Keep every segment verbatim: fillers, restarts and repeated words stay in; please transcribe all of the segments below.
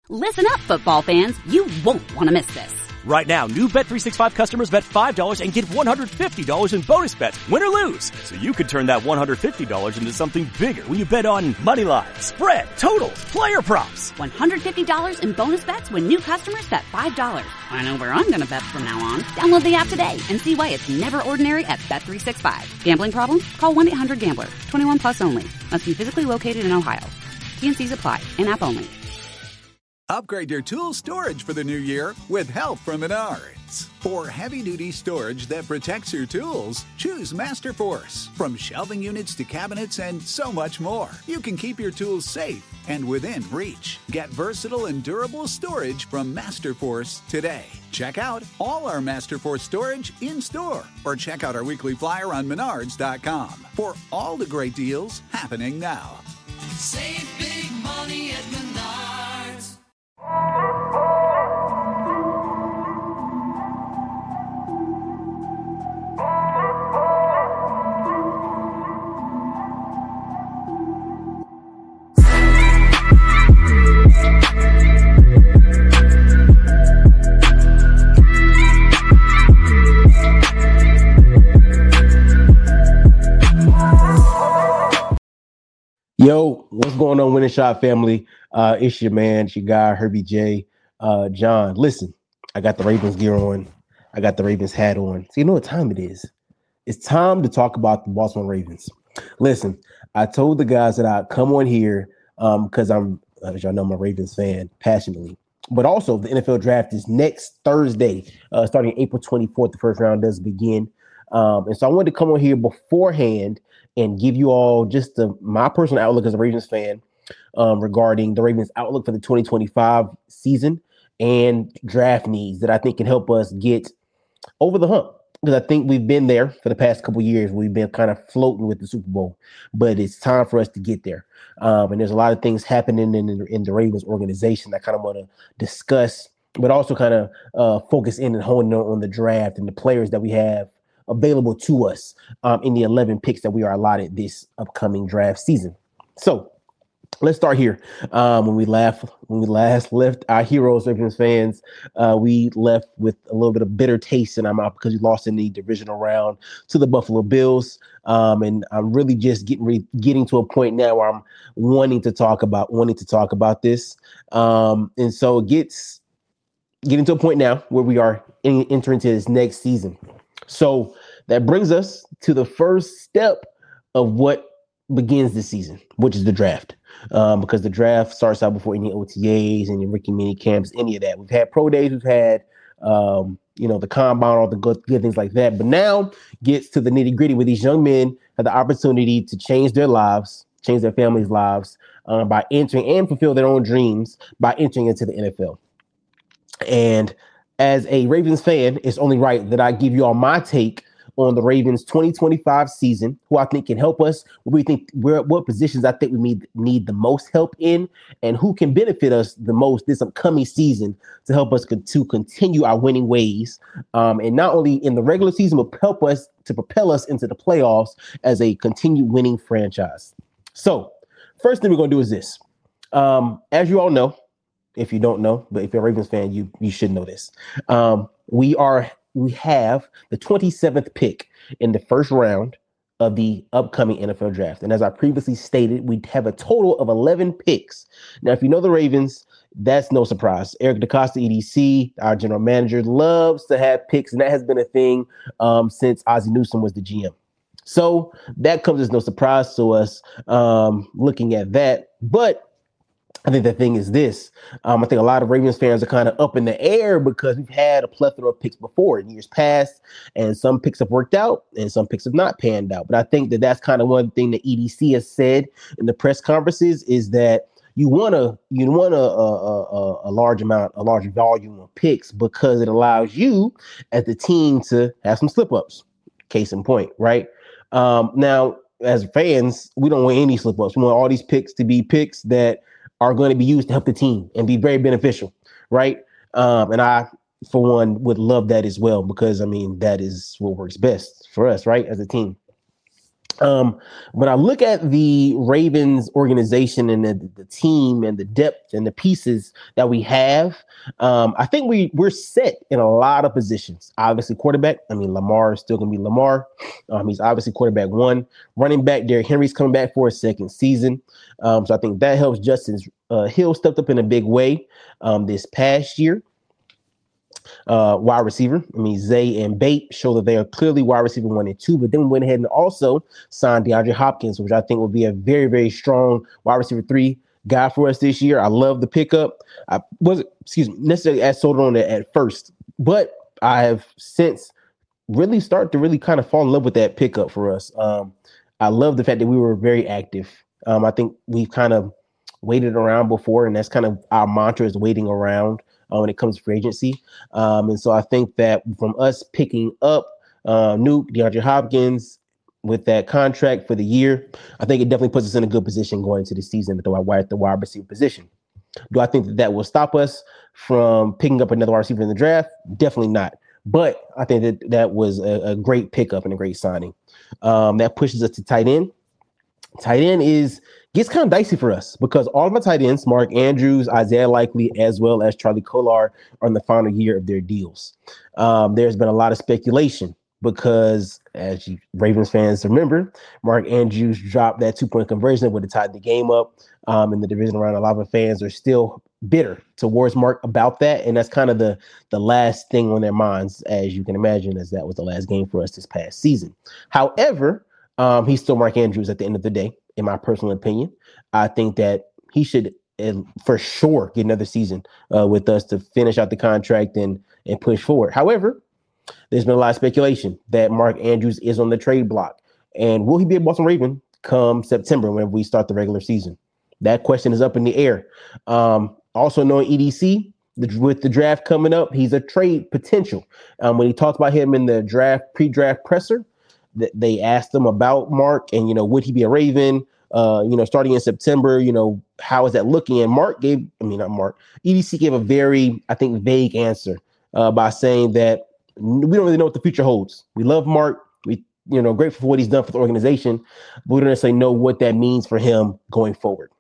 Listen up, football fans. You won't want to miss this. Right now, new Bet three sixty-five customers bet five dollars and get one hundred fifty dollars in bonus bets, win or lose. So you could turn that one hundred fifty dollars into something bigger when you bet on money line, spread, totals, player props. one hundred fifty dollars in bonus bets when new customers bet five dollars. I know where I'm going to bet from now on. Download the app today and see why it's never ordinary at Bet three sixty-five. Gambling problem? Call one eight hundred gambler. twenty-one plus only. Must be physically located in Ohio. T and C's apply. In-app only. Upgrade your tool storage for the new year with help from Menards. For heavy-duty storage that protects your tools, choose Masterforce. From shelving units to cabinets and so much more, you can keep your tools safe and within reach. Get versatile and durable storage from Masterforce today. Check out all our Masterforce storage in-store or check out our weekly flyer on menards dot com for all the great deals happening now. Save big money at Menards. Yo, what's going on, Winning Shot family? Uh, it's your man, it's your guy, Herbie J. Uh, John, listen, I got the Ravens gear on. I got the Ravens hat on. So you know what time it is? It's time to talk about the Baltimore Ravens. Listen, I told the guys that I'd come on here because um, I'm, as y'all know, I'm a Ravens fan passionately. But also, the N F L draft is next Thursday, uh, starting April twenty-fourth. The first round does begin. Um, and so I wanted to come on here beforehand and give you all just the, my personal outlook as a Ravens fan um, regarding the Ravens' outlook for the twenty twenty-five season and draft needs that I think can help us get over the hump. Because I think we've been there for the past couple of years. We've been kind of floating with the Super Bowl, but it's time for us to get there. Um, and there's a lot of things happening in, in, in the Ravens organization that I kind of want to discuss, but also kind of uh, focus in and hone in on the draft and the players that we have available to us um, in the eleven picks that we are allotted this upcoming draft season. So let's start here. Um, when we laugh, when we last left our heroes, Ravens fans, uh, we left with a little bit of bitter taste in our mouth because we lost in the divisional round to the Buffalo Bills. Um, and I'm really just getting re- getting to a point now where I'm wanting to talk about wanting to talk about this. Um, and so it gets getting to a point now where we are in, entering into this next season. So that brings us to the first step of what begins this season, which is the draft. Um, because the draft starts out before any O T As, any rookie mini camps, any of that. We've had pro days, we've had, um, you know, the combine, all the good, good things like that. But now gets to the nitty gritty where these young men have the opportunity to change their lives, change their families' lives um, by entering and fulfill their own dreams by entering into the N F L. And as a Ravens fan, it's only right that I give you all my take on the Ravens twenty twenty-five season, who I think can help us, what we think where what positions I think we need, need the most help in, and who can benefit us the most this upcoming season to help us con- to continue our winning ways. Um, and not only in the regular season, but help us to propel us into the playoffs as a continued winning franchise. So first thing we're going to do is this. Um, as you all know, if you don't know, but if you're a Ravens fan, you you should know this. Um, we are we have the twenty-seventh pick in the first round of the upcoming N F L draft. And as I previously stated, we have a total of eleven picks. Now, if you know the Ravens, that's no surprise. Eric DeCosta, E D C, our general manager, loves to have picks, and that has been a thing um, since Ozzie Newsome was the G M. So that comes as no surprise to us um, looking at that. But I think the thing is this. Um, I think a lot of Ravens fans are kind of up in the air because we've had a plethora of picks before in years past, and some picks have worked out and some picks have not panned out. But I think that that's kind of one thing that E D C has said in the press conferences is that you want to you want a, a, a, a large amount, a large volume of picks because it allows you as the team to have some slip ups. Case in point, right? Um, now, as fans, we don't want any slip ups. We want all these picks to be picks that are going to be used to help the team and be very beneficial, right? Um, and I, for one, would love that as well because, I mean, that is what works best for us, right, as a team. Um, when I look at the Ravens organization and the, the team and the depth and the pieces that we have, um, I think we we're set in a lot of positions. Obviously, quarterback. I mean, Lamar is still going to be Lamar. Um, he's obviously quarterback one. Running back, Derrick Henry's coming back for a second season. Um, so I think that helps. Justin uh, Hill stepped up in a big way um, this past year. Uh, wide receiver. I mean, Zay and Bate show that they are clearly wide receiver one and two, but then we went ahead and also signed DeAndre Hopkins, which I think will be a very, very strong wide receiver three guy for us this year. I love the pickup. I wasn't, excuse me, necessarily as sold on it at first, but I have since really started to really kind of fall in love with that pickup for us. Um, I love the fact that we were very active. Um, I think we've kind of waited around before, and that's kind of our mantra is waiting around. Uh, when it comes to free agency. Um, and so I think that from us picking up uh, Nuke, DeAndre Hopkins with that contract for the year, I think it definitely puts us in a good position going into the season at the wide, the wide receiver position. Do I think that that will stop us from picking up another wide receiver in the draft? Definitely not. But I think that that was a, a great pickup and a great signing. Um, that pushes us to tight end. Tight end is gets kind of dicey for us because all of my tight ends, Mark Andrews, Isaiah Likely, as well as Charlie Kolar, are in the final year of their deals. Um, there's been a lot of speculation because, as you Ravens fans remember, Mark Andrews dropped that two-point conversion that would have tied the game up um, in the division round. A lot of fans are still bitter towards Mark about that, and that's kind of the, the last thing on their minds, as you can imagine, as that was the last game for us this past season. However, Um, he's still Mark Andrews at the end of the day, in my personal opinion. I think that he should uh, for sure get another season uh, with us to finish out the contract and and push forward. However, there's been a lot of speculation that Mark Andrews is on the trade block. And will he be a Boston Raven come September when we start the regular season? That question is up in the air. Um, also knowing E D C, the, with the draft coming up, he's a trade potential. Um, when he talked about him in the draft pre-draft presser, they asked him about Mark and, you know, would he be a Raven, uh, you know, starting in September, you know, how is that looking? And Mark gave, I mean, not Mark, E D C gave a very, I think, vague answer uh, by saying that we don't really know what the future holds. We love Mark. We, you know, grateful for what he's done for the organization, but we don't necessarily know what that means for him going forward.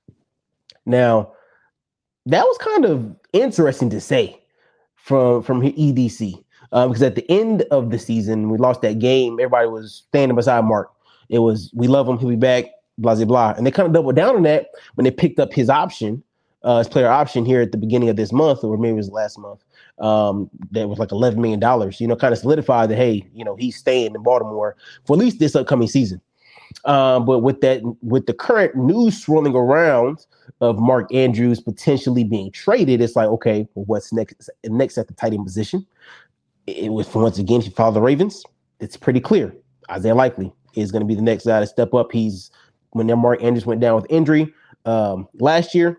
Now, that was kind of interesting to say from, from E D C. Uh, because at the end of the season, we lost that game. Everybody was standing beside Mark. It was, we love him. He'll be back, blah, blah, blah. And they kind of doubled down on that when they picked up his option, uh, his player option here at the beginning of this month, or maybe it was last month. Um, that was like eleven million dollars, you know, kind of solidified that, hey, you know, he's staying in Baltimore for at least this upcoming season. Um, but with that, with the current news swirling around of Mark Andrews potentially being traded, it's like, okay, well, what's next, next at the tight end position? It was, once again, if you follow the Ravens, it's pretty clear. Isaiah Likely is going to be the next guy to step up. He's, when their Mark Andrews went down with injury um, last year,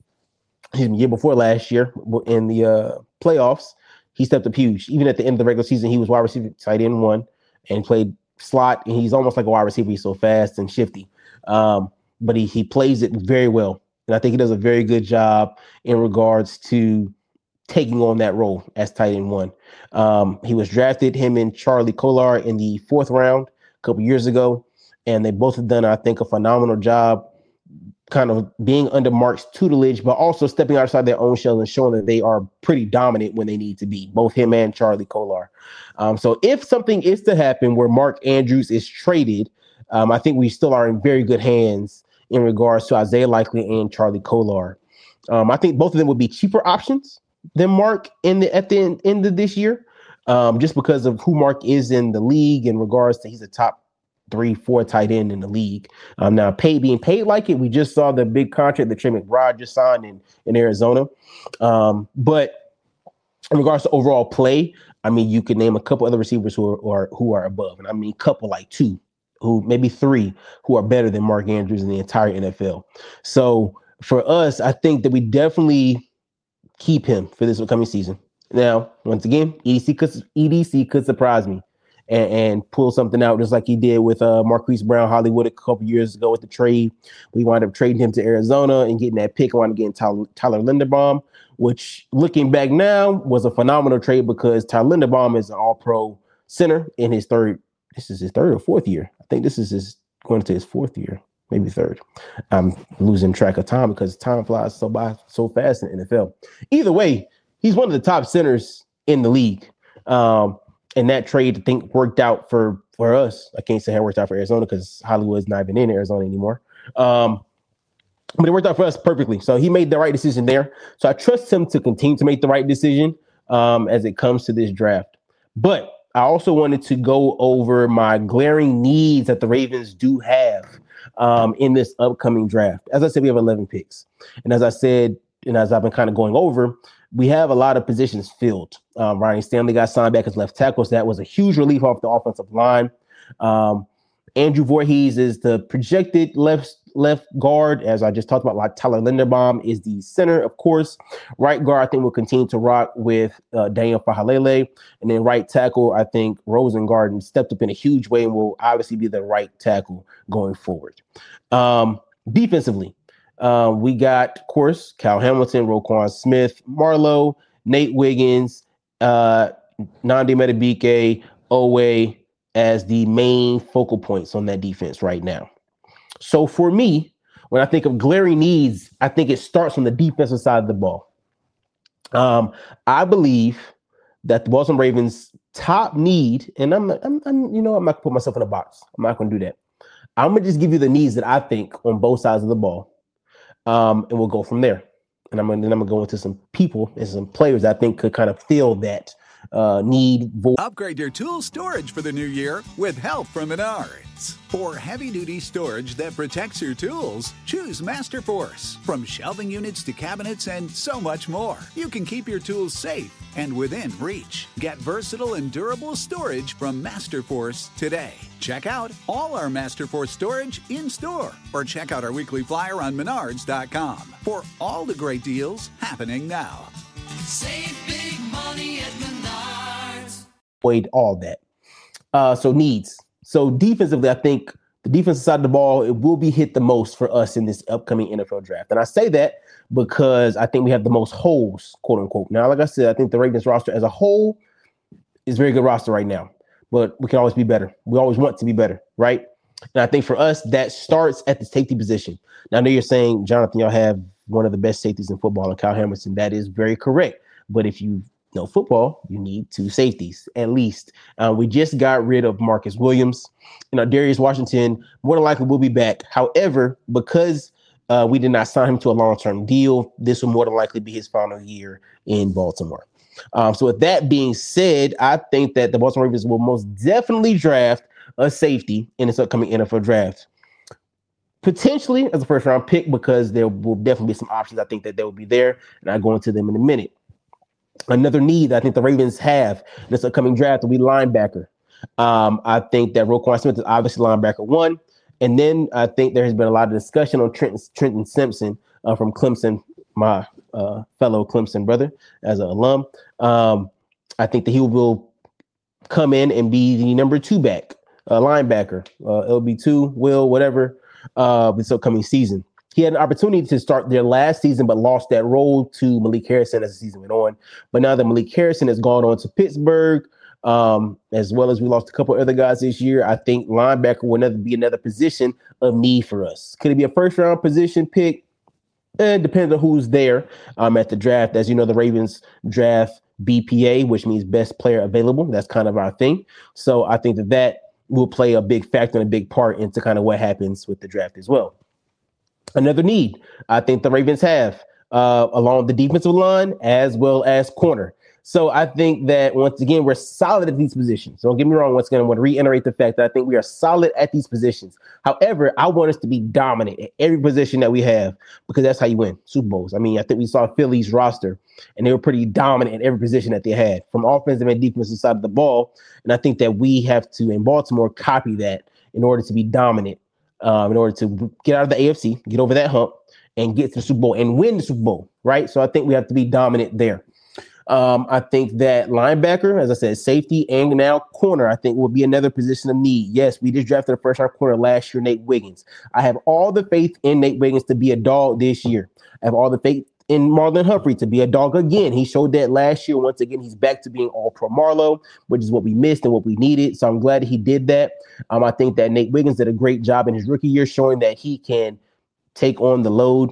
the year before last year in the uh, playoffs, he stepped up huge. Even at the end of the regular season, he was wide receiver, tight end one, and played slot. And he's almost like a wide receiver. He's so fast and shifty. Um, but he he plays it very well. And I think he does a very good job in regards to taking on that role as tight end one. Um, he was drafted, him and Charlie Kolar, in the fourth round a couple years ago, and they both have done, I think, a phenomenal job kind of being under Mark's tutelage, but also stepping outside their own shell and showing that they are pretty dominant when they need to be, both him and Charlie Kolar. Um, so if something is to happen where Mark Andrews is traded, um, I think we still are in very good hands in regards to Isaiah Likely and Charlie Kolar. Um, I think both of them would be cheaper options than Mark in the at the end, end of this year, um, just because of who Mark is in the league in regards to he's a top three, four tight end in the league. Um, now, pay being paid like it, we just saw the big contract that Trey McBride just signed in, in Arizona. Um, but in regards to overall play, I mean, you could name a couple other receivers who are, who are who are above, and I mean, a couple like two, who maybe three, who are better than Mark Andrews in the entire N F L. So for us, I think that we definitely keep him for this upcoming season. Now, once again, E D C could, E D C could surprise me and, and pull something out just like he did with uh, Marquise Brown Hollywood a couple years ago with the trade. We wound up trading him to Arizona and getting that pick. I wound up getting Tyler, Tyler Linderbaum, which, looking back now, was a phenomenal trade because Tyler Linderbaum is an all-pro center in his third this is his third or fourth year. I think this is his going into his fourth year, maybe third. I'm losing track of time because time flies so by so fast in the N F L. Either way, he's one of the top centers in the league. Um, and that trade, I think, worked out for, for us. I can't say how it worked out for Arizona because Hollywood's not even in Arizona anymore. Um, but it worked out for us perfectly. So he made the right decision there. So I trust him to continue to make the right decision um, as it comes to this draft. But I also wanted to go over my glaring needs that the Ravens do have um, in this upcoming draft. As I said, we have eleven picks. And as I said, and as I've been kind of going over, we have a lot of positions filled. Um, Ryan Stanley got signed back as left tackle, so that was a huge relief off the offensive line. Um, Andrew Voorhees is the projected left left guard, as I just talked about. Like Tyler Linderbaum is the center, of course. Right guard, I think, will continue to rock with uh, Daniel Fahalele. And then right tackle, I think Rosengarten stepped up in a huge way and will obviously be the right tackle going forward. Um, defensively, uh, we got, of course, Kyle Hamilton, Roquan Smith, Marlowe, Nate Wiggins, uh, Nnamdi Madubuike, Owe as the main focal points on that defense right now. So for me, when I think of glaring needs, I think it starts on the defensive side of the ball. Um, I believe that the Baltimore Ravens' top need, and I'm, I'm, I'm, you know, I'm not gonna put myself in a box. I'm not gonna do that. I'm gonna just give you the needs that I think on both sides of the ball, um, and we'll go from there. And I'm gonna, then I'm gonna go into some people and some players that I think could kind of fill that uh, need. Vo- Upgrade your tool storage for the new year with help from Menards. For heavy-duty storage that protects your tools, choose Masterforce. From shelving units to cabinets and so much more, you can keep your tools safe and within reach. Get versatile and durable storage from Masterforce today. Check out all our Masterforce storage in-store or check out our weekly flyer on menards dot com for all the great deals happening now. Save big money at Menards. Avoid all that. Uh, so needs. So defensively, I think the defensive side of the ball, it will be hit the most for us in this upcoming N F L draft. And I say that because I think we have the most holes, quote unquote. Now, like I said, I think the Ravens roster as a whole is a very good roster right now, but we can always be better. We always want to be better, right? And I think for us, that starts at the safety position. Now, I know you're saying, Jonathan, y'all have one of the best safeties in football, and Kyle Hamilton. That is very correct. But if you know football, you need two safeties at least. Uh, we just got rid of Marcus Williams. You know, Darius Washington more than likely will be back. However, because uh, we did not sign him to a long-term deal, this will more than likely be his final year in Baltimore. Um, so with that being said, I think that the Baltimore Ravens will most definitely draft a safety in this upcoming N F L draft. Potentially as a first-round pick, because there will definitely be some options I think that they will be there, and I'll go into them in a minute. Another need I think the Ravens have in this upcoming draft will be linebacker. Um, I think that Roquan Smith is obviously linebacker one. And then I think there has been a lot of discussion on Trenton, Trenton Simpson uh, from Clemson, my uh, fellow Clemson brother, as an alum. Um, I think that he will come in and be the number two back, uh, linebacker, uh, L B two, will, whatever, uh, this upcoming season. He had an opportunity to start their last season, but lost that role to Malik Harrison as the season went on. But now that Malik Harrison has gone on to Pittsburgh, um, as well as we lost a couple other guys this year, I think linebacker will never be another position of need for us. Could it be a first-round position pick? It depends on who's there um, at the draft. As you know, the Ravens draft B P A, which means best player available. That's kind of our thing. So I think that that will play a big factor and a big part into kind of what happens with the draft as well. Another need I think the Ravens have uh, along the defensive line as well as corner. So I think that, once again, we're solid at these positions. Don't get me wrong. Once again, I want to reiterate the fact that I think we are solid at these positions. However, I want us to be dominant at every position that we have, because that's how you win Super Bowls. I mean, I think we saw Philly's roster, and they were pretty dominant in every position that they had, from offensive and defensive side of the ball. And I think that we have to, in Baltimore, copy that in order to be dominant, um, in order to get out of the A F C, get over that hump, and get to the Super Bowl and win the Super Bowl, right? So I think we have to be dominant there. Um, I think that linebacker, as I said, safety, and now corner, I think will be another position of need. Yes, we just drafted a first-round corner last year, Nate Wiggins. I have all the faith in Nate Wiggins to be a dog this year. I have all the faith in Marlon Humphrey to be a dog again. He showed that last year. Once again, he's back to being all pro Marlo, which is what we missed and what we needed. So I'm glad he did that. Um, I think that Nate Wiggins did a great job in his rookie year, showing that he can take on the load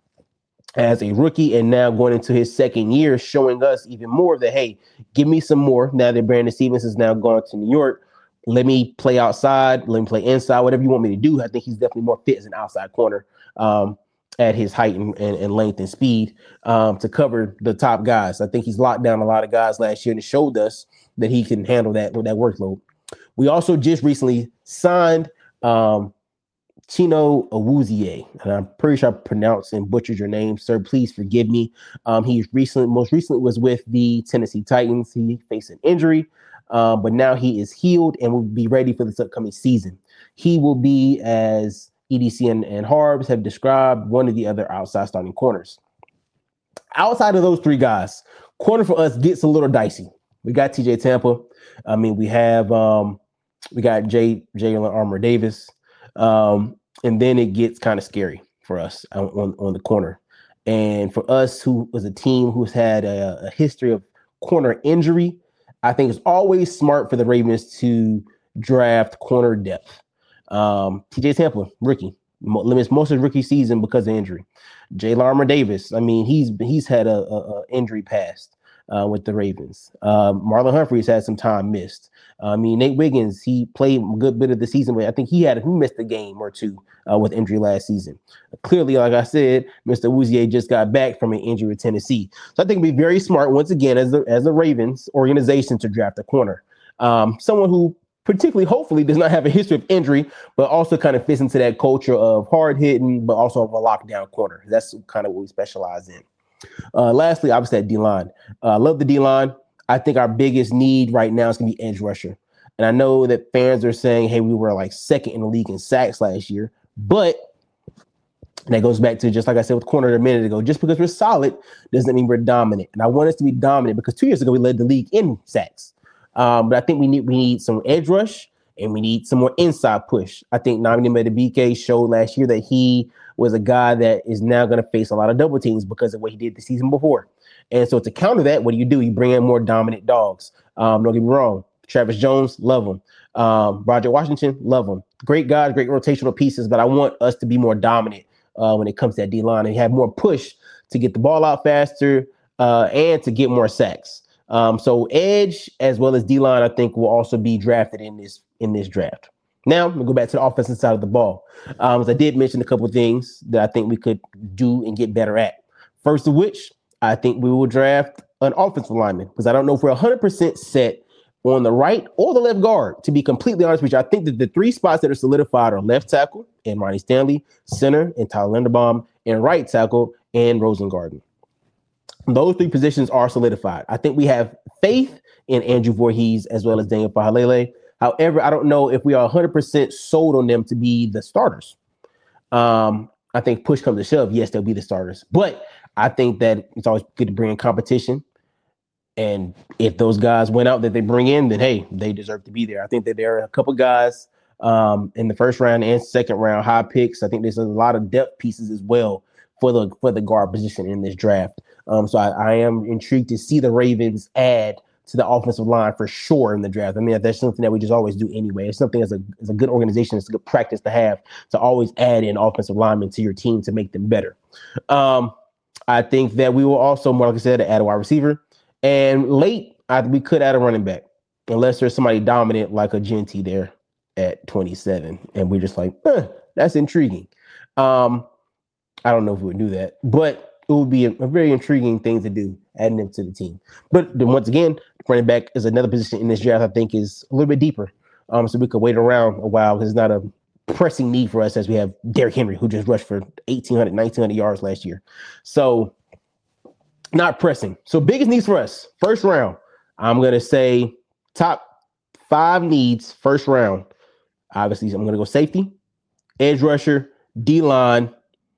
as a rookie, and now going into his second year, showing us even more that, hey, give me some more. Now that Brandon Stevens is now gone to New York, let me play outside, let me play inside, whatever you want me to do. I think he's definitely more fit as an outside corner um, at his height and, and, and length and speed um, to cover the top guys. I think he's locked down a lot of guys last year, and it showed us that he can handle that with that workload. We also just recently signed um, Chino Awuzie, and I'm pretty sure I pronounced and butchered your name, sir. Please forgive me. Um, he recently, most recently, was with the Tennessee Titans. He faced an injury, uh, but now he is healed and will be ready for this upcoming season. He will be, as E D C and, and Harbs have described, one of the other outside starting corners. Outside of those three guys, corner for us gets a little dicey. We got T J Tampa. I mean, we have um, we got Jay Jalen Armour Davis. Um, and then it gets kind of scary for us on, on, on the corner. And for us, who was a team who's had a, a history of corner injury, I think it's always smart for the Ravens to draft corner depth. Um, T J Tampa, rookie, limits most of his rookie season because of injury. Jalen Armour Davis, I mean, he's he's had a, a, a injury past uh, with the Ravens. Um, Marlon Humphrey's had some time missed. I mean, Nate Wiggins, he played a good bit of the season, but I think he had he missed a game or two uh, with injury last season. Clearly, like I said, Mister Awuzie just got back from an injury with Tennessee. So I think it'd be very smart, once again, as the, as the Ravens organization, to draft a corner. Um, someone who particularly, hopefully, does not have a history of injury, but also kind of fits into that culture of hard-hitting, but also of a lockdown corner. That's kind of what we specialize in. Uh, lastly, obviously, that D-line. I uh, love the D-line. I think our biggest need right now is going to be edge rusher. And I know that fans are saying, hey, we were like second in the league in sacks last year. But that goes back to, just like I said with corner a minute ago, just because we're solid doesn't mean we're dominant. And I want us to be dominant because two years ago we led the league in sacks. Um, but I think we need we need some edge rush and we need some more inside push. I think Nnamdi Madubuike showed last year that he was a guy that is now going to face a lot of double teams because of what he did the season before. And so to counter that, what do you do? You bring in more dominant dogs. Um, don't get me wrong. Travis Jones, love him. Um, Roger Washington, love him. Great guys, great rotational pieces, but I want us to be more dominant uh, when it comes to that D-line and have more push to get the ball out faster uh, and to get more sacks. Um, so edge as well as D-line, I think, will also be drafted in this in this draft. Now, we'll go back to the offensive side of the ball. Um, as I did mention a couple of things that I think we could do and get better at. First of which, I think we will draft an offensive lineman because I don't know if we're one hundred percent set on the right or the left guard. To be completely honest with you, I think that the three spots that are solidified are left tackle and Ronnie Stanley, center and Tyler Linderbaum, and right tackle and Rosengarten. Those three positions are solidified. I think we have faith in Andrew Voorhees as well as Daniel Fahalele. However, I don't know if we are one hundred percent sold on them to be the starters. Um, I think push comes to shove, yes, they'll be the starters. But I think that it's always good to bring in competition. And if those guys went out that they bring in, then, hey, they deserve to be there. I think that there are a couple guys um, in the first round and second round, high picks. I think there's a lot of depth pieces as well for the for the guard position in this draft. Um, so I, I am intrigued to see the Ravens add to the offensive line for sure in the draft. I mean, that's something that we just always do anyway. It's something as a, as a good organization, it's a good practice to have to always add in offensive linemen to your team to make them better. Um, I think that we will also, more like I said, add a wide receiver. And late, I, we could add a running back, unless there's somebody dominant like a Genty there at twenty-seven. And we're just like, eh, that's intriguing. Um, I don't know if we would do that, but it would be a, a very intriguing thing to do, adding them to the team. But then once again, running back is another position in this draft I think is a little bit deeper. Um, so we could wait around a while because it's not a pressing need for us as we have Derrick Henry, who just rushed for eighteen hundred, nineteen hundred yards last year. So not pressing. So biggest needs for us, first round, I'm going to say top five needs, first round. Obviously, I'm going to go safety, edge rusher, D-line,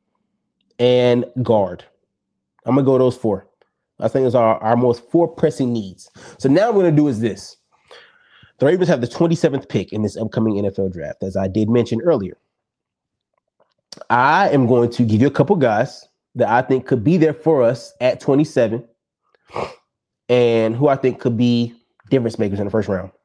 and guard. I'm going to go those four. I think those are our most four pressing needs. So now what I'm going to do is this. The Ravens have the twenty-seventh pick in this upcoming N F L draft, as I did mention earlier. I am going to give you a couple guys that I think could be there for us at twenty-seven, and who I think could be difference makers in the first round.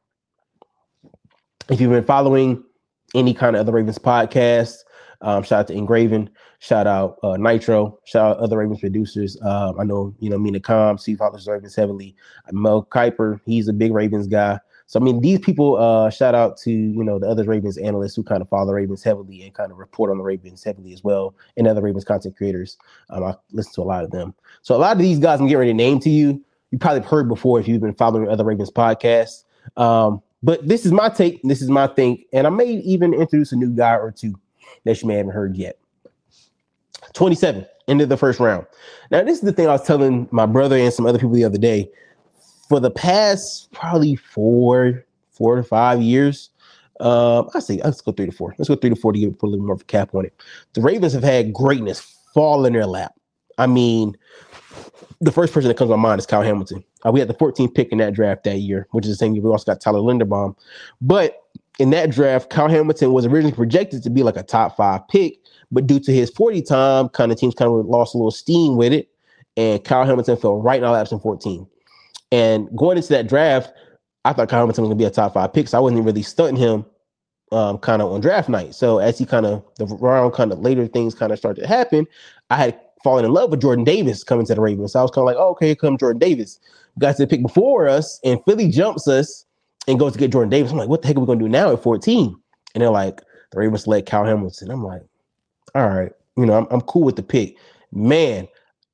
If you've been following any kind of other Ravens podcasts, um, shout out to Engraven, shout out uh, Nitro, shout out other Ravens producers. Um, I know, you know, Mina Com, Steve follows Ravens heavily. Mel Kiper, he's a big Ravens guy. So, I mean, these people, uh, shout out to, you know, the other Ravens analysts who kind of follow the Ravens heavily and kind of report on the Ravens heavily as well, and other Ravens content creators. Um, I listen to a lot of them. So a lot of these guys I'm getting ready to name to you, you probably have heard before if you've been following other Ravens podcasts. Um, but this is my take. This is my think. And I may even introduce a new guy or two that you may haven't heard yet. twenty-seven, into the first round. Now, this is the thing I was telling my brother and some other people the other day. For the past probably four, four to five years, um, I say let's go three to four. Let's go three to four to get put a little more of a cap on it. The Ravens have had greatness fall in their lap. I mean, the first person that comes to my mind is Kyle Hamilton. Uh, we had the fourteenth pick in that draft that year, which is the same year we also got Tyler Linderbaum. But in that draft, Kyle Hamilton was originally projected to be like a top five pick, but due to his forty time, kind of teams kind of lost a little steam with it, and Kyle Hamilton fell right in our laps in fourteen. And going into that draft, I thought Kyle Hamilton was going to be a top five pick, so I wasn't really stunting him um, kind of on draft night. So as he kind of, the round kind of later things kind of started to happen, I had fallen in love with Jordan Davis coming to the Ravens. So I was kind of like, oh, okay, here comes Jordan Davis. Got to the pick before us, and Philly jumps us and goes to get Jordan Davis. I'm like, what the heck are we going to do now at fourteen? And they're like, the Ravens select Kyle Hamilton. I'm like, all right, you know, I'm, I'm cool with the pick. Man,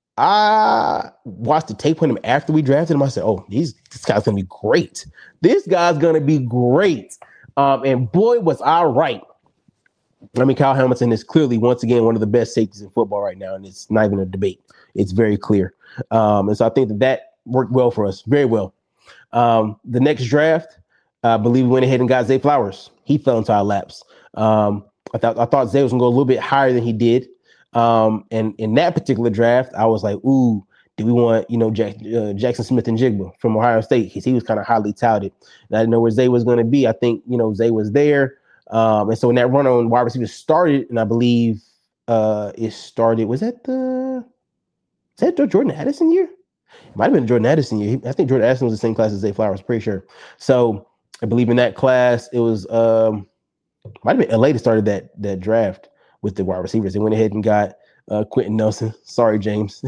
I watched the tape on him after we drafted him. I said, oh, he's, this guy's going to be great. This guy's going to be great. Um, and boy, was I right. I mean, Kyle Hamilton is clearly, once again, one of the best safeties in football right now, and it's not even a debate. It's very clear. Um, and so I think that that worked well for us, very well. Um, the next draft, I believe we went ahead and got Zay Flowers. He fell into our laps. Um, I thought I thought Zay was going to go a little bit higher than he did. Um, and in that particular draft, I was like, ooh, do we want, you know, Jack, uh, Jackson Smith and Jigba from Ohio State? Because he was kind of highly touted. And I didn't know where Zay was going to be. I think, you know, Zay was there. Um, and so when that run on wide receiver started, and I believe uh, it started, was that the, is that the Jordan Addison year? It might have been Jordan Addison year. I think Jordan Addison was the same class as Zay Flowers, pretty sure. So I believe in that class, it was, um, might have been L A that started that, that draft with the wide receivers. They went ahead and got uh, Quentin Nelson. Sorry, James.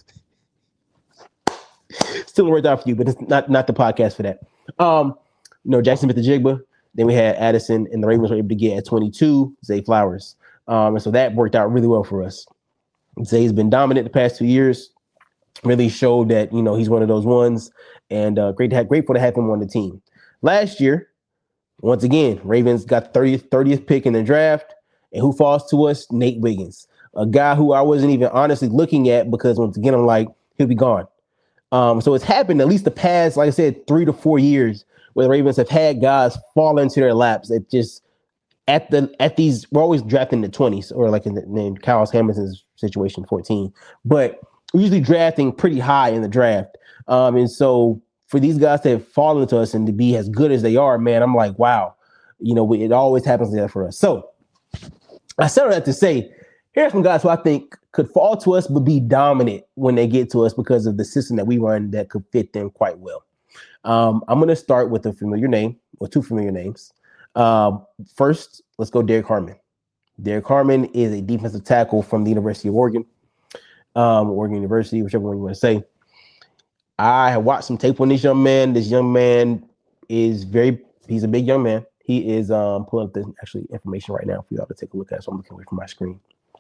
Still worked out for you, but it's not, not the podcast for that. Um, you know, Jackson Smith and Jigba. Then we had Addison, and the Ravens were able to get at twenty-two, Zay Flowers. Um, and so that worked out really well for us. Zay's been dominant the past two years. Really showed that, you know, he's one of those ones, and uh, great to have, grateful to have him on the team. Last year, once again, Ravens got thirtieth, thirtieth pick in the draft. And who falls to us? Nate Wiggins, a guy who I wasn't even honestly looking at because once again, I'm like, he'll be gone. Um, so it's happened at least the past, like I said, three to four years where the Ravens have had guys fall into their laps. It just at the at these, we're always drafting the twenties, or like in, the, in Kyle Hamilton's situation, fourteen. But we're usually drafting pretty high in the draft. Um, and so for these guys to have fallen to us and to be as good as they are, man, I'm like, wow, you know, it always happens like that for us. So I said all that to say, here are some guys who I think could fall to us but be dominant when they get to us because of the system that we run that could fit them quite well. Um, I'm going to start with a familiar name, or two familiar names. Uh, first, let's go Derek Harmon. Derek Harmon is a defensive tackle from the University of Oregon, um, Oregon University, whichever one you want to say. I have watched some tape on this young man. This young man is very, he's a big young man. He is um, pulling up the actually information right now for y'all to take a look at. So I'm looking away from my screen.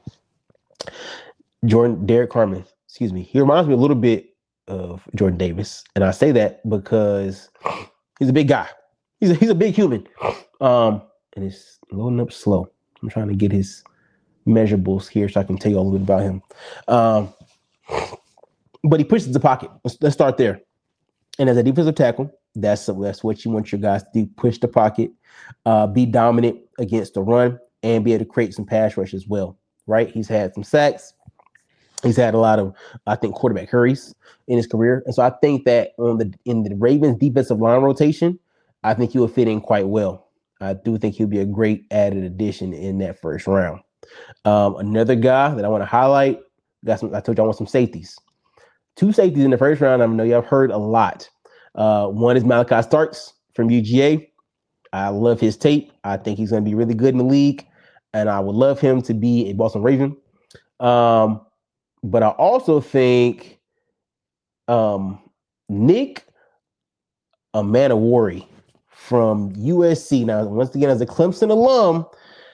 Jordan, Derek Harmon, excuse me. He reminds me a little bit of Jordan Davis. And I say that because he's a big guy. He's a, he's a big human. Um, and it's loading up slow. I'm trying to get his measurables here so I can tell you a little bit about him. Um, but he pushes the pocket. Let's, let's start there. And as a defensive tackle, that's, that's what you want your guys to do. Push the pocket, uh, be dominant against the run, and be able to create some pass rush as well, right? He's had some sacks. He's had a lot of, I think, quarterback hurries in his career. And so I think that on the in the Ravens defensive line rotation, I think he will fit in quite well. I do think he'll be a great added addition in that first round. Um, another guy that I want to highlight, Got some. I told you I want some safeties. Two safeties in the first round. I know y'all have heard a lot. Uh, one is Malachi Starks from U G A. I love his tape. I think he's going to be really good in the league, and I would love him to be a Boston Raven. Um, but I also think um, Nick Amanawari from U S C. Now, once again, as a Clemson alum,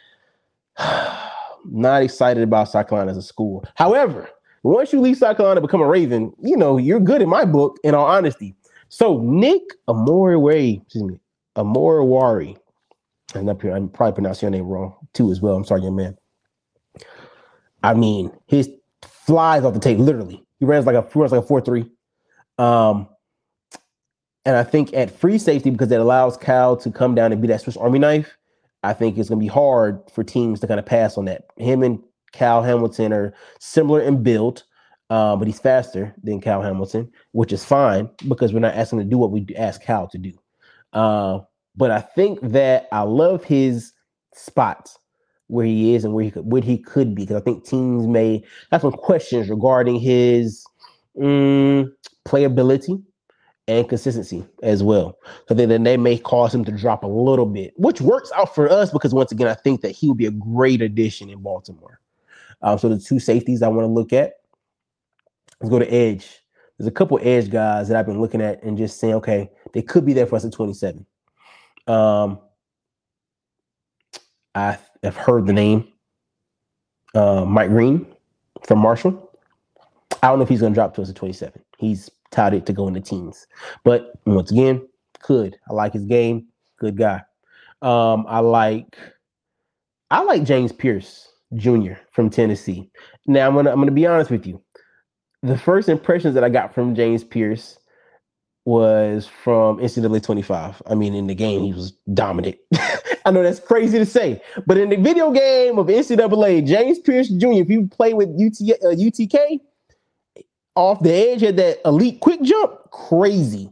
not excited about South Carolina as a school. However, once you leave South Carolina and become a Raven, you know, you're good in my book, in all honesty. So Nick Amanawari, excuse me, Amanawari, and I'm probably pronouncing your name wrong too as well. I'm sorry, young man. I mean, his flies off the tape, literally. He runs like a, he runs like a four three. Um, and I think at free safety, because it allows Cal to come down and be that Swiss Army knife, I think it's going to be hard for teams to kind of pass on that. Him and Cal Hamilton are similar in build, uh, but he's faster than Cal Hamilton, which is fine because we're not asking him to do what we ask Cal to do. Uh, but I think that I love his spots where he is and where he could, where he could be, because I think teams may have some questions regarding his um, playability and consistency as well. So then they may cause him to drop a little bit, which works out for us because, once again, I think that he would be a great addition in Baltimore. Um, so the two safeties I want to look at, let's go to edge. There's a couple edge guys that I've been looking at and just saying, okay, they could be there for us at twenty-seven. Um, I have heard the name uh, Mike Green from Marshall. I don't know if he's going to drop to us at twenty-seven. He's touted to go in the teens. But once again, could. I like his game. Good guy. Um, I like I like James Pierce Junior from Tennessee. Now I'm gonna I'm gonna be honest with you. The first impressions that I got from James Pierce was from N C double A twenty-five. I mean, in the game, he was dominant. I know that's crazy to say, but in the video game of N C double A, James Pierce Junior, if you play with U T, uh, U T K, off the edge had that elite quick jump, crazy.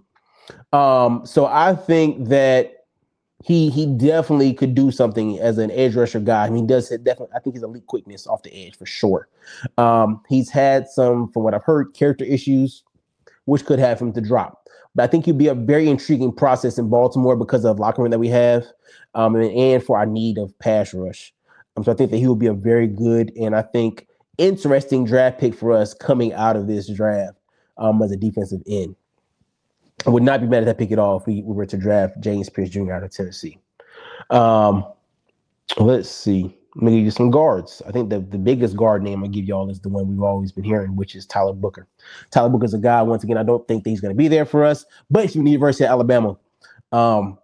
Um, so I think that he he definitely could do something as an edge rusher guy. I mean, he does it definitely. I think he's elite quickness off the edge for sure. Um, he's had some, from what I've heard, character issues, which could have him to drop. But I think he'd be a very intriguing process in Baltimore because of the locker room that we have, um, and, and for our need of pass rush. Um, so I think that he will be a very good and I think interesting draft pick for us coming out of this draft um, as a defensive end. I would not be mad at that pick at all if we, we were to draft James Pierce Junior out of Tennessee. Um, let's see. Let me give you some guards. I think the, the biggest guard name I'll give y'all is the one we've always been hearing, which is Tyler Booker. Tyler Booker is a guy, once again, I don't think that he's going to be there for us, but he's from the University of Alabama. Um,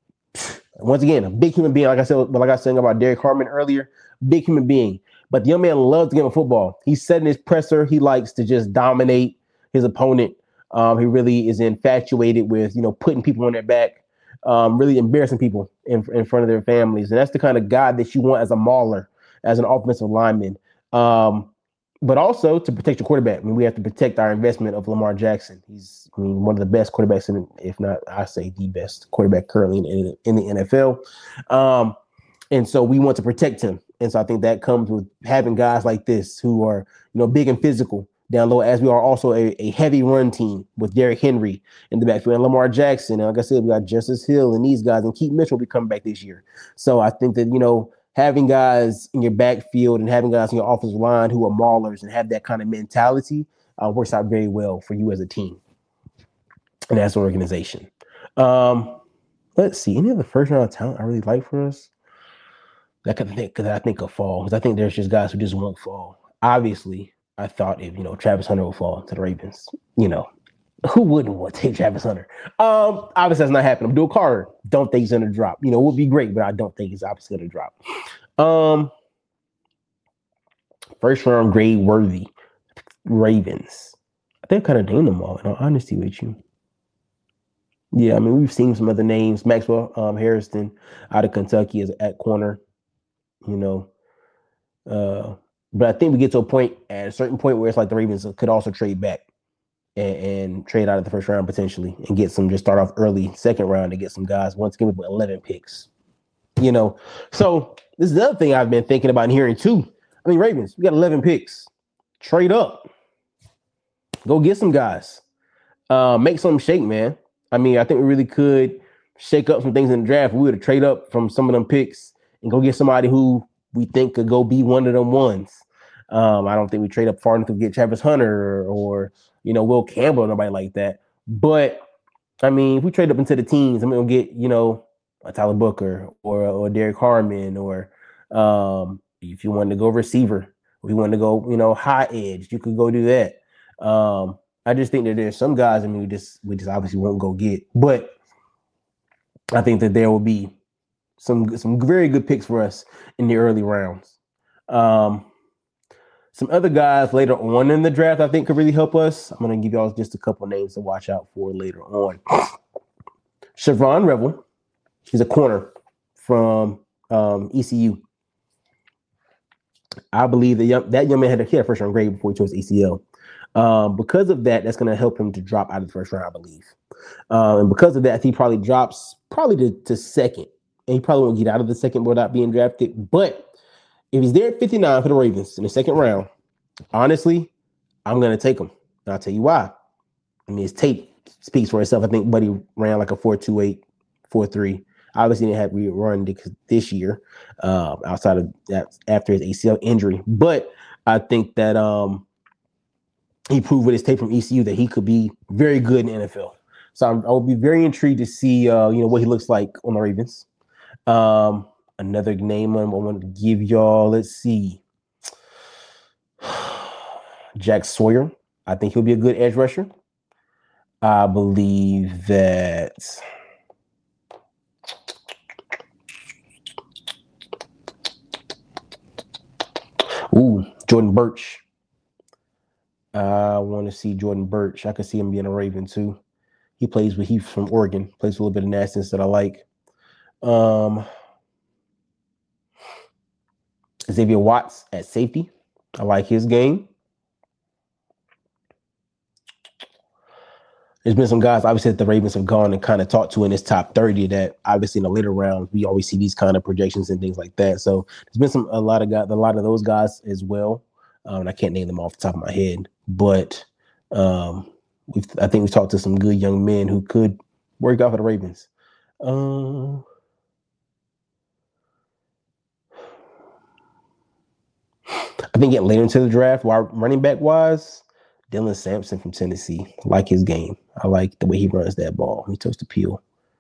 once again, a big human being, like I said, like I was saying about Derek Harmon earlier, big human being. But the young man loves the game of football. He's setting his presser. He likes to just dominate his opponent. Um, he really is infatuated with, you know, putting people on their back, um, really embarrassing people in, in front of their families. And that's the kind of guy that you want as a mauler, as an offensive lineman. Um, but also to protect your quarterback. I mean, we have to protect our investment of Lamar Jackson. He's, I mean, one of the best quarterbacks, in, if not, I say the best quarterback currently in, in the N F L. Um, and so we want to protect him. And so I think that comes with having guys like this who are, you know, big and physical down low, as we are also a, a heavy run team with Derrick Henry in the backfield and Lamar Jackson. And like I said, we got Justice Hill and these guys, and Keith Mitchell will be coming back this year. So I think that, you know, having guys in your backfield and having guys in your offensive line who are maulers and have that kind of mentality uh, works out very well for you as a team and as an organization. Um, let's see. Any other first round talent I really like for us? That could think, because I think could fall. Because I think there's just guys who just won't fall. Obviously, I thought if, you know, Travis Hunter would fall to the Ravens, you know, who wouldn't want to take Travis Hunter? Um, obviously, that's not happening. Abdul Carter, don't think he's going to drop. You know, it would be great, but I don't think he's obviously going to drop. Um, first round grade worthy Ravens. I think I kind of named them all, in all honesty with you. Yeah, I mean, we've seen some other names. Maxwell um, Harrison out of Kentucky is at corner. You know, uh, but I think we get to a point at a certain point where it's like the Ravens could also trade back and, and trade out of the first round potentially and get some, just start off early second round to get some guys once again with eleven picks. You know, so this is the other thing I've been thinking about and hearing too. I mean, Ravens, we got eleven picks. trade up. Go get some guys. Uh, make something shake, man. I mean, I think we really could shake up some things in the draft. We would trade up from some of them picks and go get somebody who we think could go be one of them ones. Um, I don't think we trade up far enough to get Travis Hunter or, or you know, Will Campbell or nobody like that. But I mean, if we trade up into the teens, I mean, we'll get, you know, a Tyler Booker or or Derek Harmon, or um, if you wanted to go receiver, if you wanted to go, you know, high edge, you could go do that. Um, I just think that there's some guys, I mean, we just we just obviously won't go get. But I think that there will be some some very good picks for us in the early rounds. Um, some other guys later on in the draft I think could really help us. I'm going to give y'all just a couple names to watch out for later on. Siobhan Revel, he's a corner from um, E C U. I believe that young, that young man had a, he had a first round grade before he chose E C L. Um, because of that, that's going to help him to drop out of the first round, I believe. Um, and because of that, he probably drops probably to, to second. And he probably won't get out of the second without being drafted. But if he's there at fifty-nine for the Ravens in the second round, honestly, I'm going to take him. And I'll tell you why. I mean, his tape speaks for itself. I think Buddy ran like a four two eight, four three. Obviously, didn't have to run this year um, outside of that after his A C L injury. But I think that um, he proved with his tape from E C U that he could be very good in the N F L. So I'm, I will be very intrigued to see, uh, you know, what he looks like on the Ravens. Um, another name I want to give y'all. Let's see, Jack Sawyer. I think he'll be a good edge rusher. I believe that. Ooh, Jordan Birch. I want to see Jordan Birch. I could see him being a Raven too. He plays with, he's from Oregon, plays with a little bit of nastiness that I like. Um, Xavier Watts at safety. I like his game. There's been some guys, obviously, that the Ravens have gone and kind of talked to in this top thirty that obviously in the later rounds, we always see these kind of projections and things like that. So there's been some a lot of guys, a lot of those guys as well. Um, and I can't name them off the top of my head, but um, we've, I think we've talked to some good young men who could work out for the Ravens. Uh, I think getting later into the draft, while running back wise, Dylan Sampson from Tennessee. I like his game. I like the way he runs that ball. He toes the peel.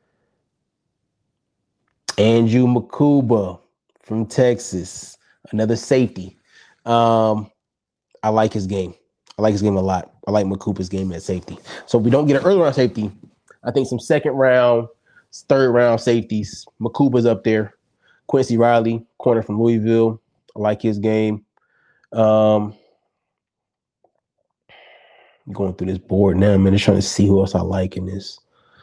Andrew Makuba from Texas, another safety. Um, I like his game. I like his game a lot. I like Makuba's game at safety. So if we don't get an early round safety, I think some second round, third round safeties. Makuba's up there. Quincy Riley, corner from Louisville. I like his game. Um, going through this board now, man. Just trying to see who else I like in this.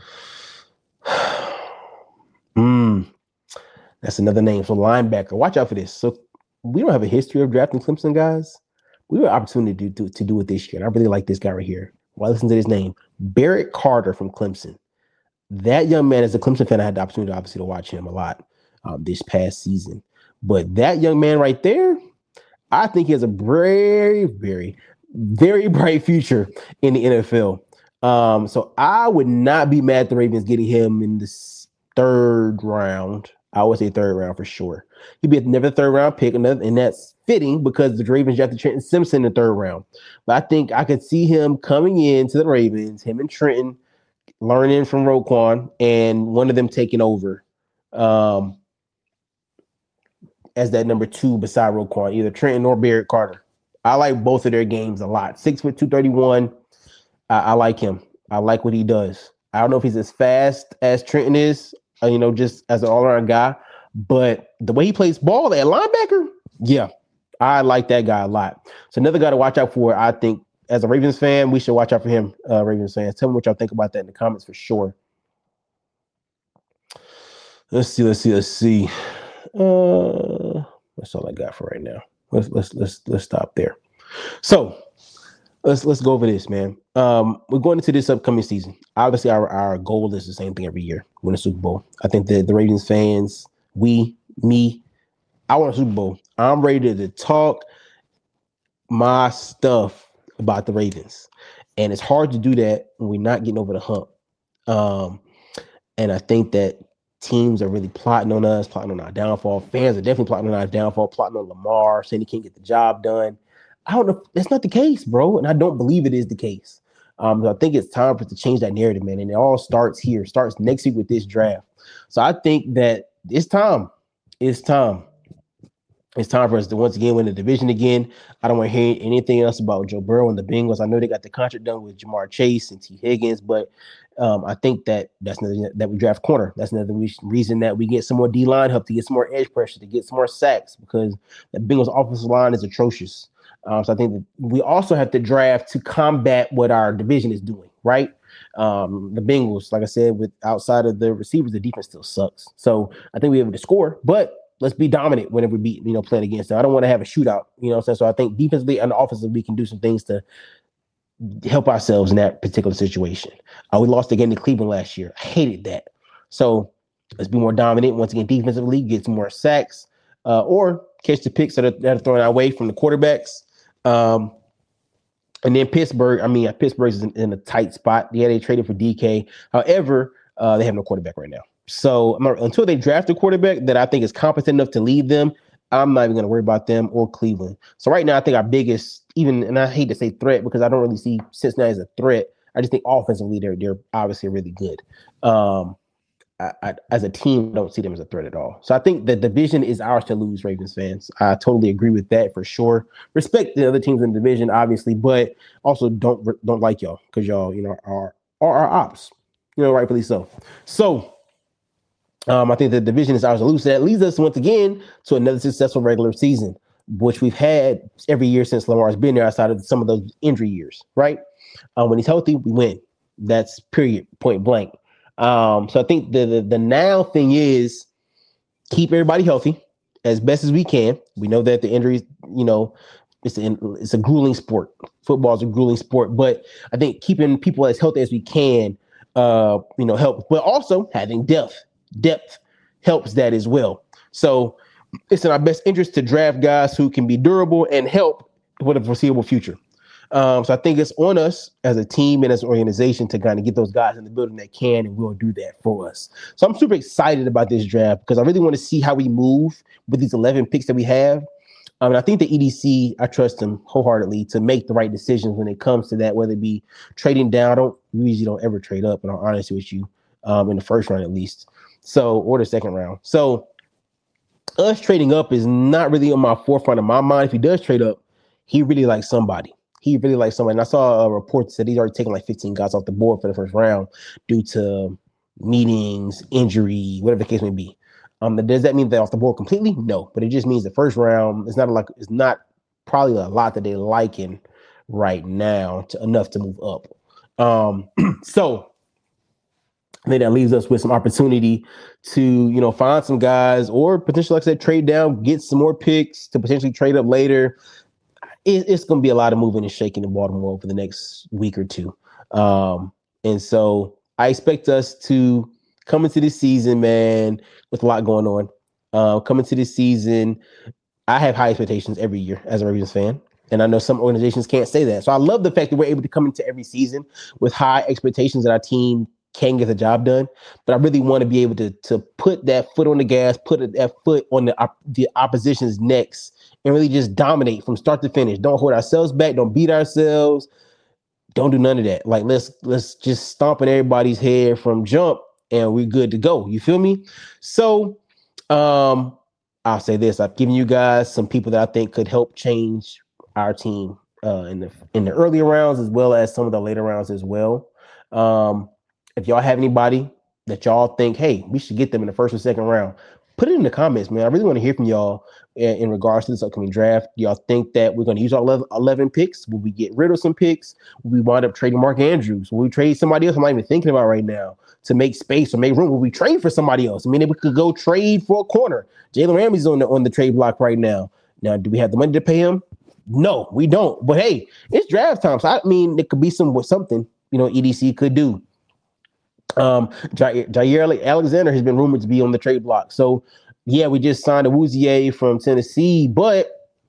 mm, that's another name. So linebacker. Watch out for this. So we don't have a history of drafting Clemson guys. We have an opportunity to do, to do it this year. And I really like this guy right here. Well, listen to his name. Barrett Carter from Clemson. That young man, as a Clemson fan, I had the opportunity, obviously, to watch him a lot um, this past season. But that young man right there, I think he has a very, very, very bright future in the N F L. Um, so I would not be mad at the Ravens getting him in the third round. I would say third round for sure. He'd be another third round pick, another, and that's fitting because the Ravens drafted Trenton Simpson in the third round. But I think I could see him coming in to the Ravens, him and Trenton learning from Roquan, and one of them taking over um, as that number two beside Roquan, either Trenton or Barrett Carter. I like both of their games a lot. Six foot two thirty-one. I, I like him. I like what he does. I don't know if he's as fast as Trenton is, uh, you know, just as an all-around guy, but the way he plays ball at linebacker, yeah, I like that guy a lot. So another guy to watch out for, I think, as a Ravens fan, we should watch out for him, uh, Ravens fans. Tell me what y'all think about that in the comments for sure. Let's see, let's see, let's see. Uh, that's all I got for right now. Let's let's let's let's stop there. So let's let's go over this, man. Um, we're going into this upcoming season. Obviously, our, our goal is the same thing every year: win a Super Bowl. I think that the Ravens fans, we, me, I want a Super Bowl. I'm ready to talk my stuff about the Ravens. And it's hard to do that when we're not getting over the hump. Um, and I think that teams are really plotting on us, plotting on our downfall. Fans are definitely plotting on our downfall, plotting on Lamar, saying he can't get the job done. I don't know. That's not the case, bro. And I don't believe it is the case. Um, so I think it's time for us to change that narrative, man. And it all starts here, starts next week with this draft. So I think that it's time. It's time. It's time for us to once again win the division again. I don't want to hear anything else about Joe Burrow and the Bengals. I know they got the contract done with Jamar Chase and T. Higgins, but um, I think that that's another that we draft corner. That's another reason that we get some more D-line help, to get some more edge pressure, to get some more sacks, because the Bengals offensive line is atrocious. Um, so I think that we also have to draft to combat what our division is doing, right? Um, the Bengals, like I said, with outside of the receivers, the defense still sucks. So I think we're able to score, but let's be dominant whenever we beat, you know, playing against them. I don't want to have a shootout, you know what I'm saying? So I think defensively and offensively, we can do some things to help ourselves in that particular situation. Uh, we lost again to Cleveland last year. I hated that. So let's be more dominant once again defensively, get some more sacks, uh, or catch the picks that are, that are thrown our way from the quarterbacks. Um, and then Pittsburgh, I mean, Pittsburgh is in, in a tight spot. Yeah, they traded for D K. However, uh, they have no quarterback right now. So I'm not, until they draft a quarterback that I think is competent enough to lead them, I'm not even going to worry about them or Cleveland. So right now, I think our biggest, even, and I hate to say threat because I don't really see Cincinnati as a threat. I just think offensively, they're, they're obviously really good. Um, I, I, as a team, I don't see them as a threat at all. So I think the division is ours to lose, Ravens fans. I totally agree with that for sure. Respect the other teams in the division, obviously, but also don't don't like y'all because y'all, you know, are, are our ops, you know, rightfully so. So, Um, I think the division is ours to lose. So that leads us once again to another successful regular season, which we've had every year since Lamar's been there, outside of some of those injury years, right? Um, when he's healthy, we win. That's period, point blank. Um, so I think the, the the now thing is keep everybody healthy as best as we can. We know that the injuries, you know, it's a, it's a grueling sport. Football is a grueling sport, but I think keeping people as healthy as we can, uh, you know, help. But also having depth. Depth helps that as well. So it's in our best interest to draft guys who can be durable and help for the foreseeable future. Um, so I think it's on us as a team and as an organization to kind of get those guys in the building that can and will do that for us. So I'm super excited about this draft because I really want to see how we move with these eleven picks that we have. Um, and I think the E D C, I trust them wholeheartedly to make the right decisions when it comes to that, whether it be trading down. I don't we usually don't ever trade up, and I'm honest with you, um, in the first round at least. So, or the second round. So us trading up is not really on my forefront of my mind. If he does trade up, he really likes somebody. He really likes somebody. And I saw a report that said he's already taken like fifteen guys off the board for the first round due to meetings, injury, whatever the case may be. Um, does that mean they're off the board completely? No, but it just means the first round is not like it's not probably a lot that they're liking right now to enough to move up. Um, so I think that leaves us with some opportunity to, you know, find some guys or potentially, like I said, trade down, get some more picks to potentially trade up later. It, it's going to be a lot of moving and shaking in Baltimore over the next week or two. Um, and so I expect us to come into this season, man, with a lot going on. Uh, coming to this season, I have high expectations every year as a Ravens fan. And I know some organizations can't say that. So I love the fact that we're able to come into every season with high expectations that our team can get the job done, but I really want to be able to to put that foot on the gas, put that foot on the op- the opposition's necks, and really just dominate from start to finish. Don't hold ourselves back. Don't beat ourselves. Don't do none of that. Like let's let's just stomp in everybody's head from jump, and we're good to go. You feel me? So, um, I'll say this: I've given you guys some people that I think could help change our team uh, in the in the earlier rounds as well as some of the later rounds as well. Um, If y'all have anybody that y'all think, hey, we should get them in the first or second round, put it in the comments, man. I really want to hear from y'all in, in regards to this upcoming draft. Do y'all think that we're going to use our eleven picks? Will we get rid of some picks? Will we wind up trading Mark Andrews? Will we trade somebody else I'm not even thinking about right now to make space or make room? Will we trade for somebody else? I mean, if we could go trade for a corner. Jalen Ramsey's on the on the trade block right now. Now, do we have the money to pay him? No, we don't. But hey, it's draft time. So I mean, it could be some something, you know, E D C could do. Um, Jair, Jair Alexander has been rumored to be on the trade block. So, yeah, we just signed a Awuzie from Tennessee, but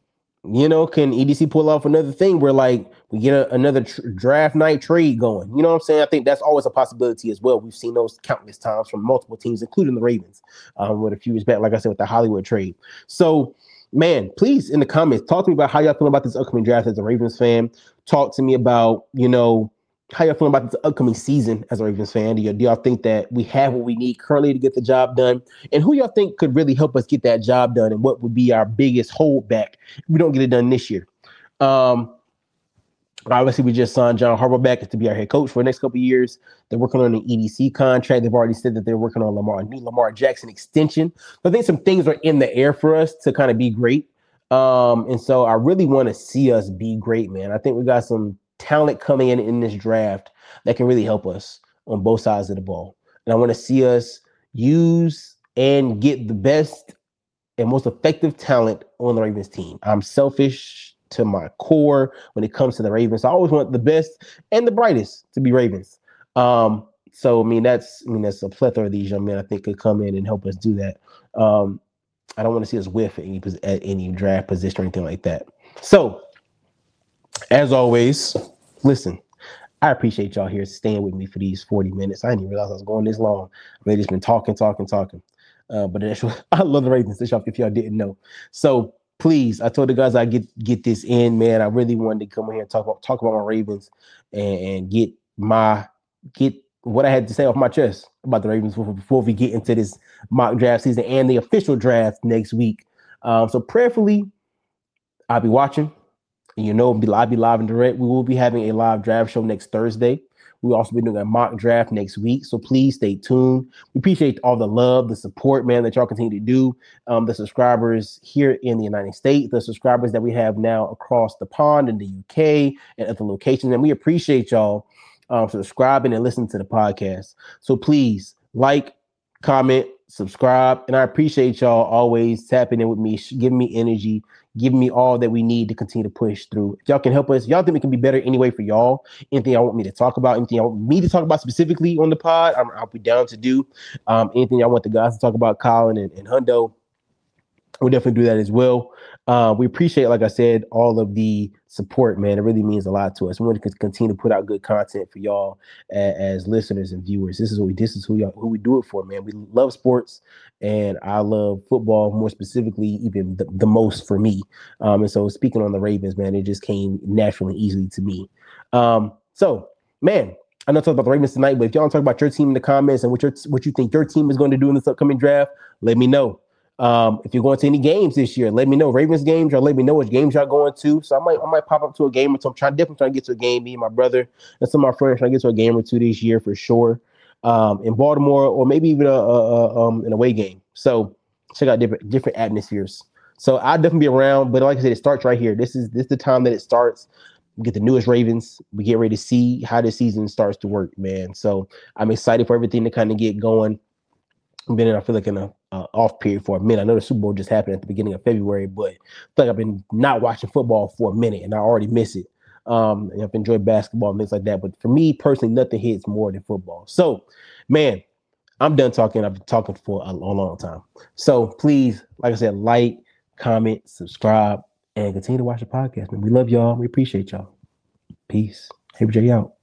You know, can E D C pull off another thing where like we get a, another tr- draft night trade going? You know what I'm saying? I think that's always a possibility as well. We've seen those countless times from multiple teams, including the Ravens, um, with a few years back, like I said, with the Hollywood trade. So, man, please in the comments, talk to me about how y'all feel about this upcoming draft as a Ravens fan. Talk to me about, you know, how y'all feeling about this upcoming season as a Ravens fan. Do, y- do y'all think that we have what we need currently to get the job done? And who y'all think could really help us get that job done? And what would be our biggest holdback if we don't get it done this year? Um, obviously, we just signed John Harbaugh back to be our head coach for the next couple of years. They're working on an E D C contract. They've already said that they're working on Lamar, a new Lamar Jackson extension. So I think some things are in the air for us to kind of be great. Um, and so I really want to see us be great, man. I think we got some talent coming in in this draft that can really help us on both sides of the ball. And I want to see us use and get the best and most effective talent on the Ravens team. I'm selfish to my core when it comes to the Ravens. I always want the best and the brightest to be Ravens. Um, so I mean that's I mean that's a plethora of these young men I think could come in and help us do that. Um, I don't want to see us whiff at any at any draft position or anything like that. So, as always, listen, I appreciate y'all here staying with me for these forty minutes. I didn't even realize I was going this long. I've just been talking, talking, talking. Uh, but that's what, I love the Ravens, if y'all didn't know. So please, I told the guys I get get this in, man. I really wanted to come here and talk about talk about my Ravens and, and get my get what I had to say off my chest about the Ravens before, before we get into this mock draft season and the official draft next week. Um, so prayerfully, I'll be watching. You know, I'll be live and direct. We will be having a live draft show next Thursday. We'll also be doing a mock draft next week. So please stay tuned. We appreciate all the love, the support, man, that y'all continue to do. Um, the subscribers here in the United States, the subscribers that we have now across the pond in the U K and other locations. And we appreciate y'all um, subscribing and listening to the podcast. So please like, comment, subscribe. And I appreciate y'all always tapping in with me, giving me energy, giving me all that we need to continue to push through. If y'all can help us, y'all think we can be better anyway for y'all. Anything y'all want me to talk about, anything y'all want me to talk about specifically on the pod, I'm, I'll be down to do. Um, anything y'all want the guys to talk about, Colin and, and Hundo, we'll definitely do that as well. Uh, we appreciate, like I said, all of the support, man. It really means a lot to us. We want to continue to put out good content for y'all as, as listeners and viewers. This is what we this is who y'all, who we do it for, man. We love sports, and I love football more specifically, even the, the most for me. Um, and so, speaking on the Ravens, man, it just came naturally, easily to me. Um, so, man, I know I talked about the Ravens tonight, but if y'all want to talk about your team in the comments and what your what you think your team is going to do in this upcoming draft, let me know. Um, if you're going to any games this year, let me know. Ravens games, or let me know which games y'all going to. So I might I might pop up to a game or two. I'm trying definitely trying to get to a game. Me and my brother and some of my friends trying to get to a game or two this year for sure. Um, in Baltimore, or maybe even a, a, a um an away game. So check out different different atmospheres. So I'll definitely be around. But like I said, it starts right here. This is this is the time that it starts. We get the newest Ravens. We get ready to see how this season starts to work, man. So I'm excited for everything to kind of get going. I've been in, I feel like in a uh, off period for a minute. I know the Super Bowl just happened at the beginning of February, but I feel like I've been not watching football for a minute, and I already miss it. Um, and I've enjoyed basketball and things like that. But for me personally, nothing hits more than football. So, man, I'm done talking. I've been talking for a long, long time. So please, like I said, like, comment, subscribe, and continue to watch the podcast. Man, we love y'all. We appreciate y'all. Peace. Hey, J out.